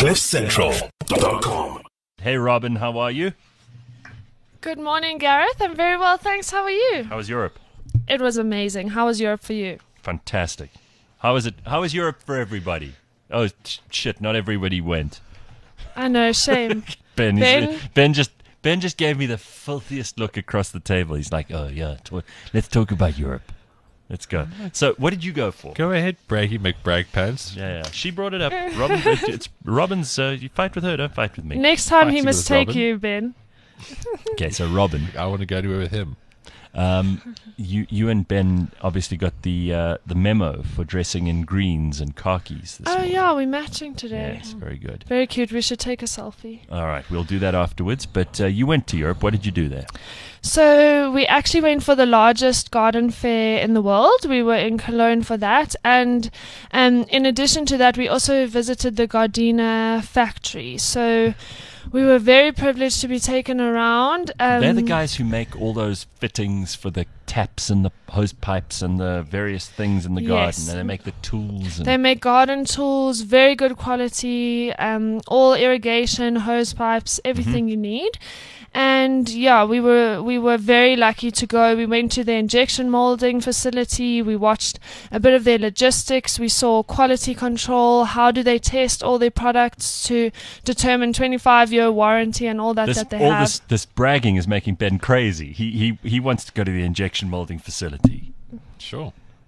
CliffCentral.com. Hey, Robin, how are you? Good morning, Gareth. I'm very well, thanks. How are you? How was Europe? It was amazing. How was Europe for you? Fantastic. How was it? How was Europe for everybody? Oh, shit, not everybody went. I know, shame. Ben just gave me the filthiest look across the table. He's like, oh, yeah, let's talk about Europe. Let's go. So, what did you go for? Go ahead, Braggy McBrag Pants. Yeah. She brought it up. Robin, it's Robin's. You fight with her, don't fight with me. Next time he Fighting must with take Robin. you, Ben. Okay, so Robin, I want to go to it with him. you and Ben obviously got the memo for dressing in greens and khakis this Oh, morning. yeah, we're matching today. Yes, very good. Very cute. We should take a selfie. All right, we'll do that afterwards. But you went to Europe. What did you do there? So we actually went for the largest garden fair in the world. We were in Cologne for that. And in addition to that, we also visited the Gardena factory. So we were very privileged to be taken around. They're the guys who make all those fittings for the taps and the hose pipes and the various things in the garden. Yes. And they make the tools. And They make garden tools, very good quality, all irrigation, hose pipes, everything you need. And yeah, we were very lucky to go. We went to the injection molding facility. We watched a bit of their logistics. We saw quality control. How do they test all their products to determine 25-year warranty and all that they have. This bragging is making Ben crazy. He wants to go to the injection molding facility. Sure.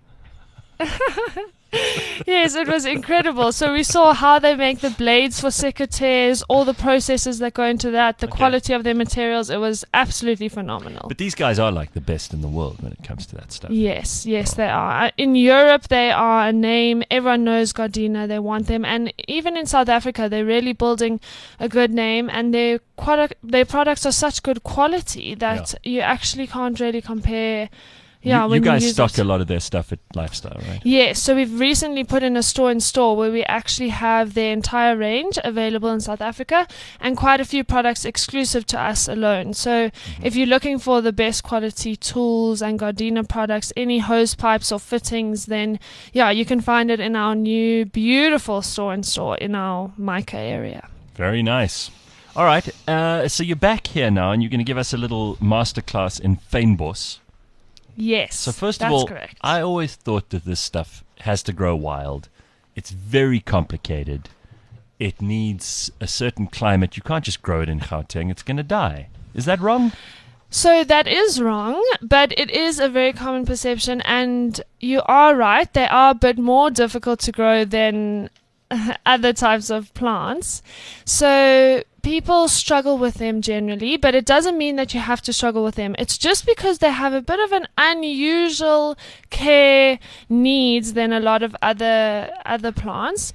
Yes, it was incredible. So we saw how they make the blades for secateurs, all the processes that go into that, the quality of their materials. It was absolutely phenomenal. But these guys are like the best in the world when it comes to that stuff. Yes, they are. In Europe, they are a name. Everyone knows Gardena. They want them. And even in South Africa, they're really building a good name. And their products are such good quality that you actually can't really compare. Yeah, you guys use stock it. a lot of their stuff at Lifestyle, right? Yes, so we've recently put in a store-in-store where we actually have their entire range available in South Africa and quite a few products exclusive to us alone. So if you're looking for the best quality tools and Gardena products, any hose pipes or fittings, then yeah, you can find it in our new beautiful store-in-store in our Mica area. Very nice. All right, so you're back here now and you're going to give us a little masterclass in fynbos. Yes, So first that's of all, correct. I always thought that this stuff has to grow wild. It's very complicated. It needs a certain climate. You can't just grow it in Gauteng. It's going to die. Is that wrong? So that is wrong, but it is a very common perception, and you are right. They are a bit more difficult to grow than other types of plants. So people struggle with them generally, but it doesn't mean that you have to struggle with them. It's just because they have a bit of an unusual care needs than a lot of other plants.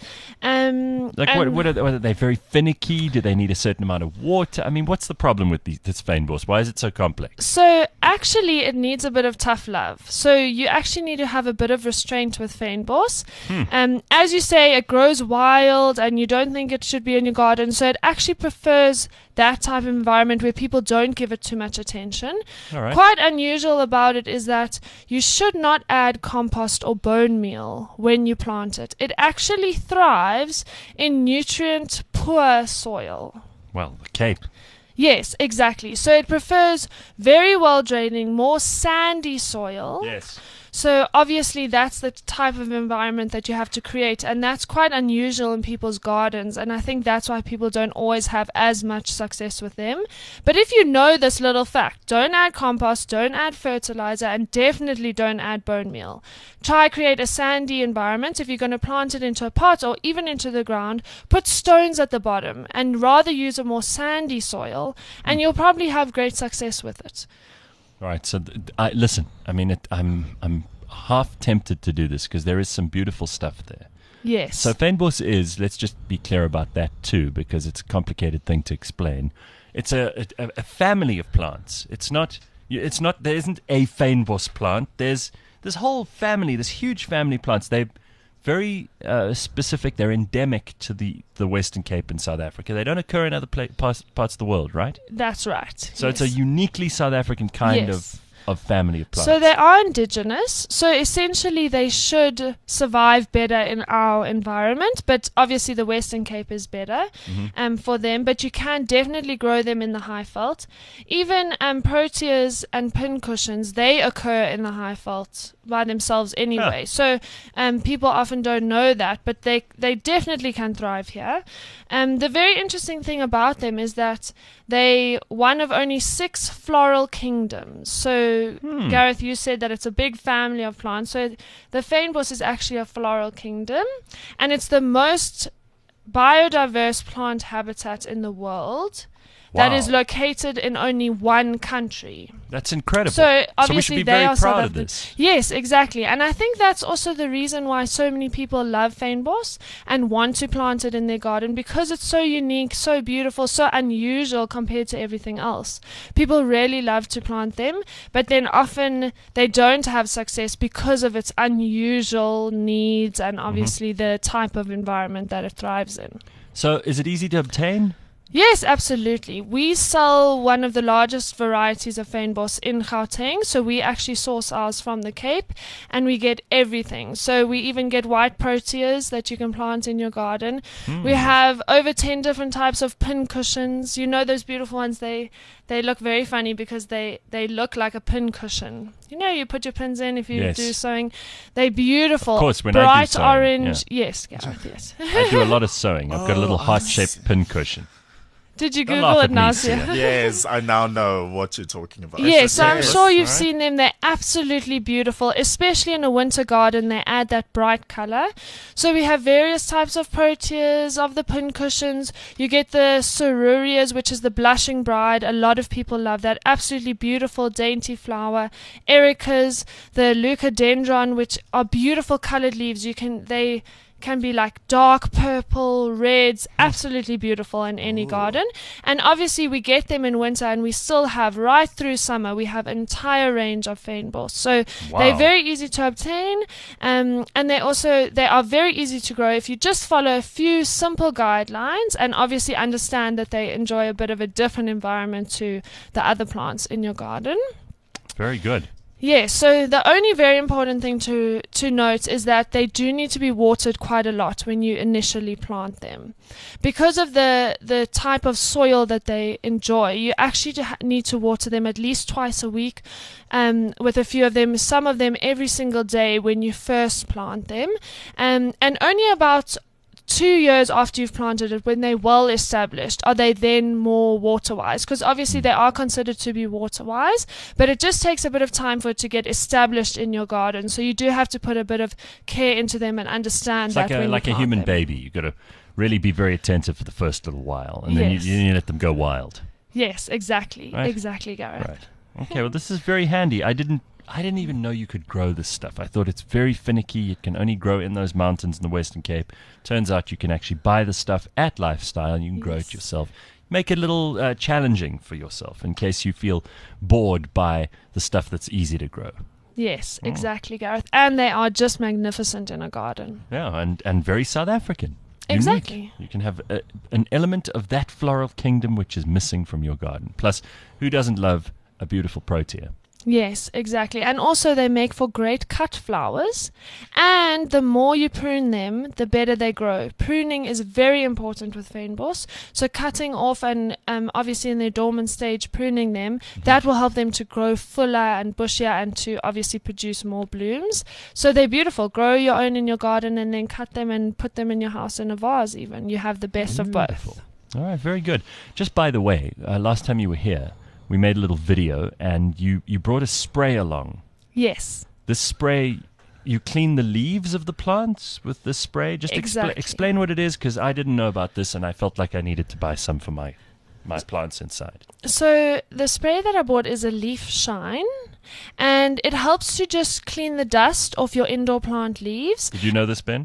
What are they very finicky? Do they need a certain amount of water? I mean, what's the problem with this fynbos? Why is it so complex? So actually it needs a bit of tough love. So you actually need to have a bit of restraint with fynbos. As you say, it grows wild and you don't think it should be in your garden. So it actually prefers that type of environment where people don't give it too much attention. All right. Quite unusual about it is that you should not add compost or bone meal when you plant it. It actually thrives in nutrient poor soil. Well, the Cape. Yes, exactly. So it prefers very well draining, more sandy soil. Yes. So obviously that's the type of environment that you have to create, and that's quite unusual in people's gardens, and I think that's why people don't always have as much success with them. But if you know this little fact, don't add compost, don't add fertilizer, and definitely don't add bone meal. Try create a sandy environment. If you're going to plant it into a pot or even into the ground, put stones at the bottom and rather use a more sandy soil, and you'll probably have great success with it. All right. So, listen. I mean, I'm half tempted to do this because there is some beautiful stuff there. Yes. So fynbos is. Let's just be clear about that too, because it's a complicated thing to explain. It's a family of plants. It's not. There isn't a fynbos plant. There's this whole family. This huge family of plants. They're very specific. They're endemic to the Western Cape in South Africa. They don't occur in other parts of the world, right? That's right. So it's a uniquely South African kind Yes. of family of plants? So they are indigenous. So essentially, they should survive better in our environment. But obviously, the Western Cape is better for them. But you can definitely grow them in the Highveld. Even proteas and pincushions, they occur in the Highveld by themselves anyway. So people often don't know that, but they definitely can thrive here. The very interesting thing about them is that they one of only 6 floral kingdoms. So, Gareth, you said that it's a big family of plants. So the fynbos is actually a floral kingdom, and it's the most biodiverse plant habitat in the world. That is located in only one country. That's incredible. So obviously we should be they very are proud of this. Yes, exactly. And I think that's also the reason why so many people love fynbos and want to plant it in their garden, because it's so unique, so beautiful, so unusual compared to everything else. People really love to plant them, but then often they don't have success because of its unusual needs and obviously the type of environment that it thrives in. So is it easy to obtain? Yes, absolutely. We sell one of the largest varieties of fynbos in Gauteng. So we actually source ours from the Cape, and we get everything. So we even get white proteas that you can plant in your garden. We have over 10 different types of pincushions. You know those beautiful ones, they look very funny because they look like a pincushion. You know, you put your pins in if you do sewing. They're beautiful. Of course, when bright I do sewing, orange. Yeah. Yes, Gareth, yes. I do a lot of sewing. I've got a little heart-shaped pincushion. Did you Don't Google laugh it at me, now, Sia. Sia? Yes, I now know what you're talking about. Yes, so I'm Yes. sure you've Alright. seen them. They're absolutely beautiful, especially in a winter garden. They add that bright color. So we have various types of proteas, of the pincushions. You get the cerurias, which is the blushing bride. A lot of people love that. Absolutely beautiful, dainty flower. Ericas, the leucadendron, which are beautiful colored leaves. They can be like dark purple, reds, absolutely beautiful in any garden. And obviously we get them in winter, and we still have right through summer, we have an entire range of fynbos. So they're very easy to obtain, and they are very easy to grow if you just follow a few simple guidelines and obviously understand that they enjoy a bit of a different environment to the other plants in your garden. Very good. Yes, so the only very important thing to note is that they do need to be watered quite a lot when you initially plant them. Because of the type of soil that they enjoy, you actually need to water them at least twice a week, with a few of them, some of them every single day when you first plant them. And only about 2 years after you've planted it, when they're well established, are they then more water wise? Because obviously they are considered to be water wise, but it just takes a bit of time for it to get established in your garden. So you do have to put a bit of care into them and understand It's that when like you a plant human them. baby. You've got to really be very attentive for the first little while, and then Yes. you let them go wild. Yes, exactly. Right. Exactly, Gareth. Right. Okay, well, this is very handy. I didn't even know you could grow this stuff. I thought it's very finicky. It can only grow in those mountains in the Western Cape. Turns out you can actually buy the stuff at Lifestyle, and you can grow it Yes. yourself. Make it a little challenging for yourself in case you feel bored by the stuff that's easy to grow. Yes, exactly, Gareth. And they are just magnificent in a garden. Yeah, and very South African. Unique. Exactly. You can have an element of that floral kingdom which is missing from your garden. Plus, who doesn't love a beautiful protea? Yes, exactly. And also they make for great cut flowers. And the more you prune them, the better they grow. Pruning is very important with fynbos. So cutting off and obviously in their dormant stage, pruning them, that will help them to grow fuller and bushier and to obviously produce more blooms. So they're beautiful. Grow your own in your garden and then cut them and put them in your house in a vase even. You have the best of Beautiful. both. All right, very good. Just by the way, last time you were here, we made a little video, and you brought a spray along. Yes. This spray, you clean the leaves of the plants with this spray? Just Exactly. explain what it is, because I didn't know about this, and I felt like I needed to buy some for my plants inside. So the spray that I bought is a leaf shine, and it helps to just clean the dust off your indoor plant leaves. Did you know this, Ben?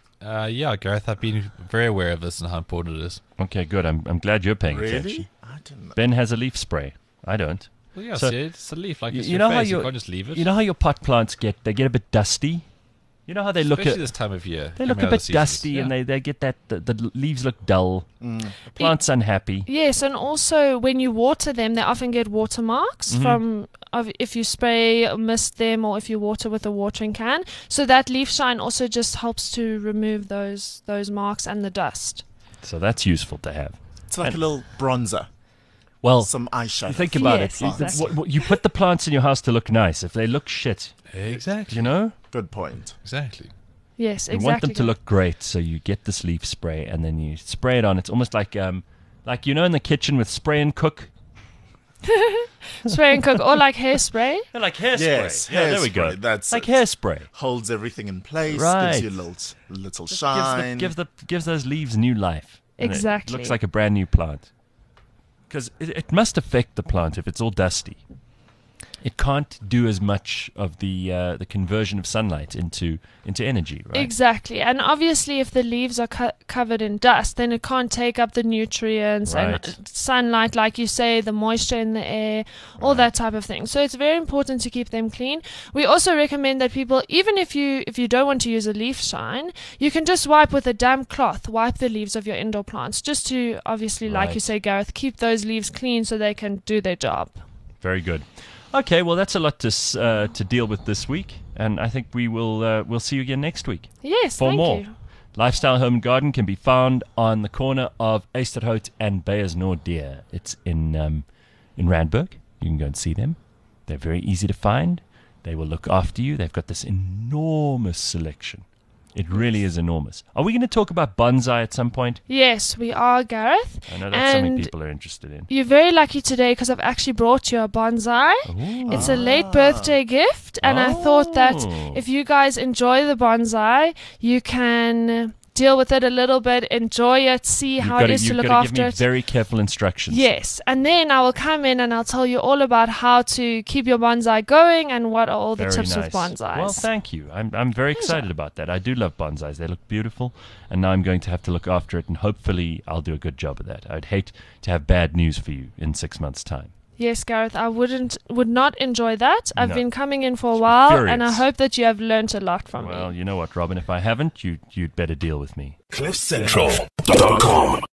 Yeah, Gareth, I've been very aware of this and how important it is. Okay, good. I'm glad you're paying attention. Really? I didn't know. Ben has a leaf spray. I don't. Well, yeah, So- see, it's a leaf. Like, You- it's you your know how face. You your- can't just leave it. You know how your pot plants get a bit dusty? You know how they look Especially at this time of year. they look coming a out of bit the dusty seasons. and they get that the leaves look dull. The plant's unhappy. Yes, and also when you water them, they often get water marks from if you spray or mist them, or if you water with a watering can. So that leaf shine also just helps to remove those marks and the dust. So that's useful to have. It's like a little bronzer, Well, some eyeshadow. you think about Yes, it. exactly. You put the plants in your house to look nice. If they look shit, Exactly. you know, Good point. Exactly. Yes, you exactly. want them to look great. So you get this leaf spray and then you spray it on. It's almost like in the kitchen with spray and cook. spray and cook, or like hairspray. They're like hairspray. Yes, yeah, there we go. hairspray, that's like it. hairspray. Holds everything in place. Right. Gives you a little Just shine. gives those leaves new life. And Exactly. It looks like a brand new plant. Because it must affect the plant if it's all dusty. It can't do as much of the conversion of sunlight into energy, right? Exactly, and obviously if the leaves are covered in dust, then it can't take up the nutrients Right. and sunlight, like you say, the moisture in the air, all that type of thing. So it's very important to keep them clean. We also recommend that people, even if you don't want to use a leaf shine, you can just wipe with a damp cloth, wipe the leaves of your indoor plants, just to obviously, like you Right. say, Gareth, keep those leaves clean so they can do their job. Very good. Okay, well that's a lot to deal with this week, and I think we'll see you again next week. Yes, For thank more. you. Lifestyle Home and Garden can be found on the corner of Eysterhout and Beyersnoordeer. It's in Randburg. You can go and see them. They're very easy to find. They will look after you. They've got this enormous selection. It really is enormous. Are we going to talk about bonsai at some point? Yes, we are, Gareth. I know that's something And people are interested in. you're very lucky today because I've actually brought you a bonsai. It's a late birthday gift, and I thought that Oh. if you guys enjoy the bonsai, you can deal with it a little bit, enjoy it, see how it is to look You've got to give after me it. very careful instructions. Yes, and then I will come in and I'll tell you all about how to keep your bonsai going and what are all the Very tips nice. with bonsais. Well, thank you. I'm very excited about that. I do love bonsais. They look beautiful, and now I'm going to have to look after it, and hopefully I'll do a good job of that. I'd hate to have bad news for you in 6 months' time. Yes, Gareth, I would not enjoy that. I've No. been coming in for a while, and I Furious. hope that you have learnt a lot from me. Well, you know what, Robin? If I haven't, you'd better deal with me. CliffCentral.com